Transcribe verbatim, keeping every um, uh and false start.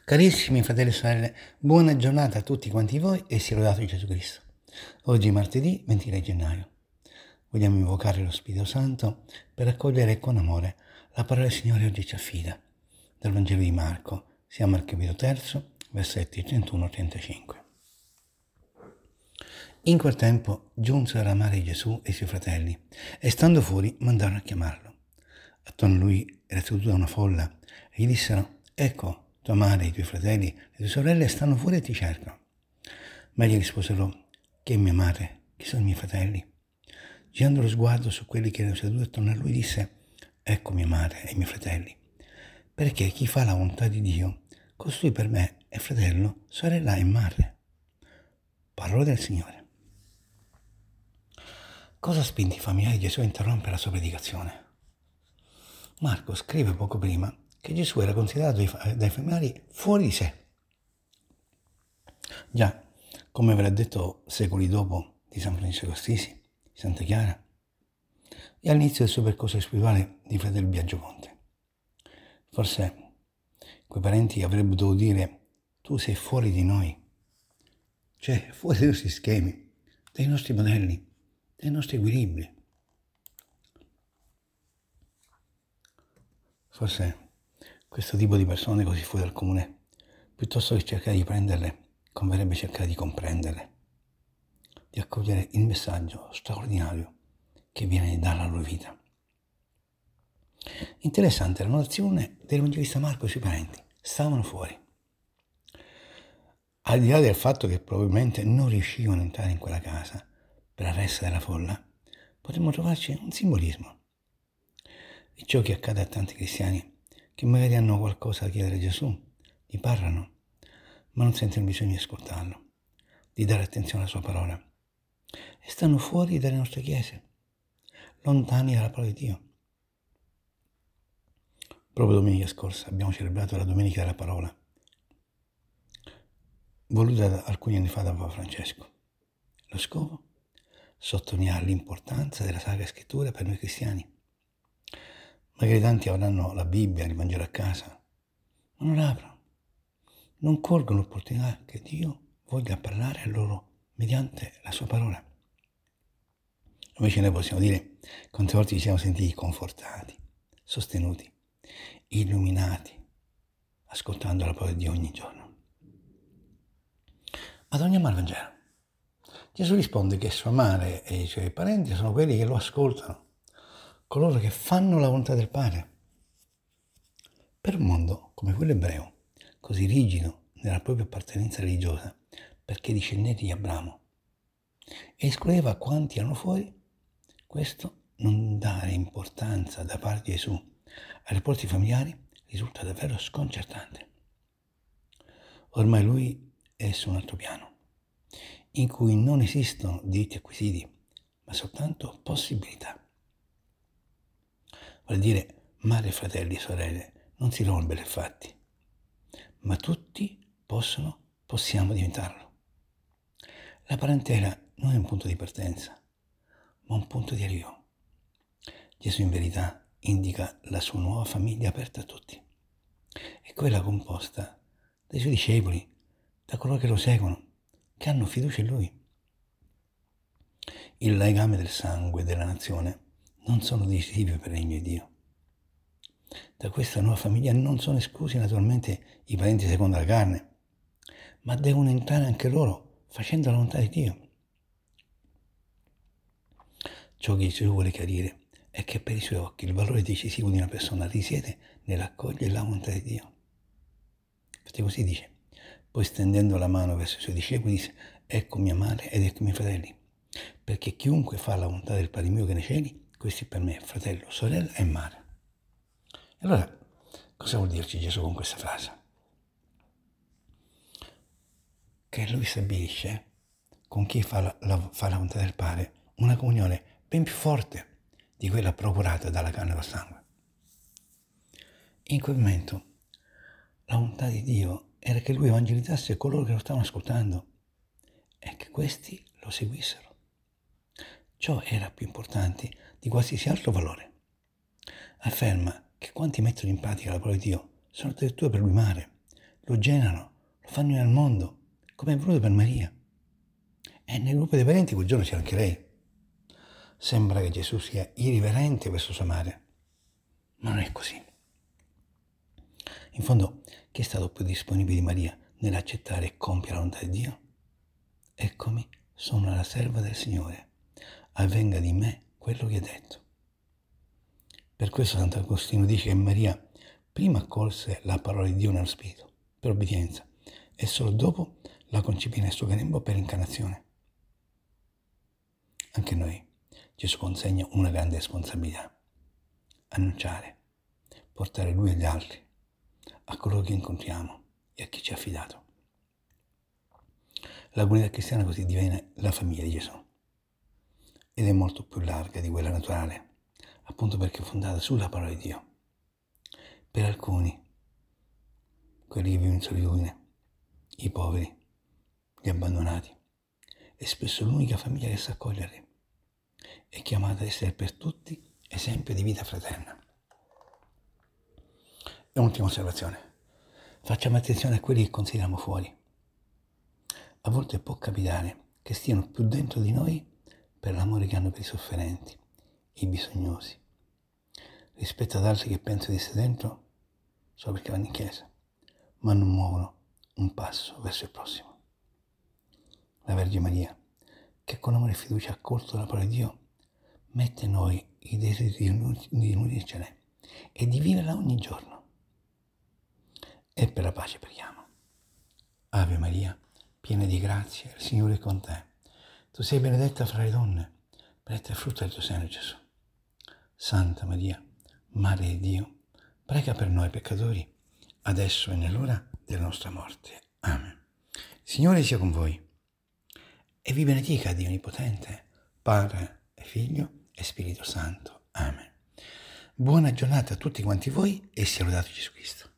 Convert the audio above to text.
Carissimi fratelli e sorelle, buona giornata a tutti quanti voi e sia lodato Gesù Cristo. Oggi è martedì ventisei gennaio. Vogliamo invocare lo Spirito Santo per accogliere con amore la parola del Signore oggi ci affida. Dal Vangelo di Marco, siamo al capitolo terzo, versetti trentuno trentacinque. In quel tempo giunsero alla madre di Gesù e i suoi fratelli e stando fuori mandarono a chiamarlo. Attorno a lui era seduta una folla e gli dissero: ecco, tua madre, i tuoi fratelli e le tue sorelle stanno fuori e ti cercano. Ma gli risposero: chi è mia madre? Chi sono i miei fratelli? Girando lo sguardo su quelli che erano seduti attorno a lui disse: ecco mia madre e i miei fratelli. Perché chi fa la volontà di Dio, costui per me è fratello, sorella e madre. Parola del Signore. Cosa ha spinto i familiari di Gesù a interrompere la sua predicazione? Marco scrive poco prima che Gesù era considerato dai familiari fuori di sé. Già, come avrà detto secoli dopo di San Francesco d'Assisi, di Santa Chiara, e all'inizio del suo percorso spirituale di fratello Biagioponte. Forse quei parenti avrebbero dovuto dire: tu sei fuori di noi, cioè fuori dai nostri schemi, dai nostri modelli, dai nostri equilibri. Forse questo tipo di persone così fuori dal comune, piuttosto che cercare di prenderle, converrebbe cercare di comprenderle, di accogliere il messaggio straordinario che viene dalla loro vita. Interessante la notazione dell'Evangelista Marco sui parenti. Stavano fuori. Al di là del fatto che probabilmente non riuscivano a entrare in quella casa per arresta della folla, potremmo trovarci un simbolismo. E ciò che accade a tanti cristiani che magari hanno qualcosa da chiedere a Gesù, gli parlano, ma non sentono bisogno di ascoltarlo, di dare attenzione alla sua parola. E stanno fuori dalle nostre chiese, lontani dalla parola di Dio. Proprio domenica scorsa abbiamo celebrato la Domenica della Parola, voluta da alcuni anni fa da Papa Francesco. Lo scopo? Sottolineare l'importanza della Sacra Scrittura per noi cristiani. Magari tanti avranno la Bibbia, il Vangelo a casa, ma non l'aprono, non colgono l'opportunità che Dio voglia parlare a loro mediante la sua parola. Invece noi possiamo dire quante volte ci siamo sentiti confortati, sostenuti, illuminati, ascoltando la parola di Dio ogni giorno. Ad ogni amare Vangelo, Gesù risponde che sua madre e i suoi parenti sono quelli che lo ascoltano, coloro che fanno la volontà del Padre. Per un mondo come quello ebreo, così rigido nella propria appartenenza religiosa, perché discendenti di Abramo, e escludeva quanti erano fuori, questo non dare importanza da parte di Gesù ai rapporti familiari risulta davvero sconcertante. Ormai lui è su un altro piano, in cui non esistono diritti acquisiti, ma soltanto possibilità. Vuol dire, madre, fratelli e sorelle, non si rompe per fatti, ma tutti possono, possiamo diventarlo. La parentela non è un punto di partenza, ma un punto di arrivo. Gesù in verità indica la sua nuova famiglia aperta a tutti, è quella composta dai suoi discepoli, da coloro che lo seguono, che hanno fiducia in lui. Il legame del sangue e della nazione non sono decisivi per il regno di Dio. Da questa nuova famiglia non sono esclusi naturalmente i parenti secondo la carne, ma devono entrare anche loro facendo la volontà di Dio. Ciò che Gesù vuole chiarire è che per i suoi occhi il valore decisivo di una persona risiede nell'accogliere la volontà di Dio. Infatti così dice: poi stendendo la mano verso i suoi discepoli disse: ecco mia madre ed ecco i miei fratelli, perché chiunque fa la volontà del Padre mio che nei cieli, questi per me fratello, sorella e madre. E allora, cosa vuol dirci Gesù con questa frase? Che lui stabilisce con chi fa la, la, fa la volontà del Padre una comunione ben più forte di quella procurata dalla carne e dal sangue. In quel momento la volontà di Dio era che lui evangelizzasse coloro che lo stavano ascoltando e che questi lo seguissero. Ciò era più importante di qualsiasi altro valore. Afferma che quanti mettono in pratica la parola di Dio sono addirittura per lui madre, lo generano, lo fanno nel mondo, come è venuto per Maria. E nel gruppo dei parenti quel giorno c'era anche lei. Sembra che Gesù sia irriverente verso sua madre, ma non è così. In fondo, chi è stato più disponibile di Maria nell'accettare e compiere la volontà di Dio? Eccomi, sono la serva del Signore, avvenga di me quello che hai detto. Per questo Sant'Agostino dice che Maria prima accolse la parola di Dio nello Spirito, per obbedienza, e solo dopo la concepì nel suo grembo per incarnazione. Anche noi Gesù consegna una grande responsabilità: annunciare, portare Lui agli altri, a coloro che incontriamo e a chi ci ha affidato. La comunità cristiana così diviene la famiglia di Gesù ed è molto più larga di quella naturale, appunto perché è fondata sulla parola di Dio. Per alcuni, quelli che vivono in solitudine, i poveri, gli abbandonati, è spesso l'unica famiglia che sa accoglierli. È chiamata ad essere per tutti esempio di vita fraterna. E un'ultima osservazione: facciamo attenzione a quelli che consideriamo fuori. A volte può capitare che stiano più dentro di noi per l'amore che hanno per i sofferenti, i bisognosi, rispetto ad altri che pensano di essere dentro solo perché vanno in chiesa, ma non muovono un passo verso il prossimo. La Vergine Maria, che con amore e fiducia ha accolto la parola di Dio, mette in noi il desiderio di unircene e di viverla ogni giorno. E per la pace preghiamo. Ave Maria, piena di grazia, il Signore è con te. Tu sei benedetta fra le donne, benedetto è il frutto del tuo seno, Gesù. Santa Maria, Madre di Dio, prega per noi peccatori, adesso e nell'ora della nostra morte. Amen. Il Signore sia con voi e vi benedica Dio Onnipotente, Padre e Figlio e Spirito Santo. Amen. Buona giornata a tutti quanti voi e sia lodato Gesù Cristo.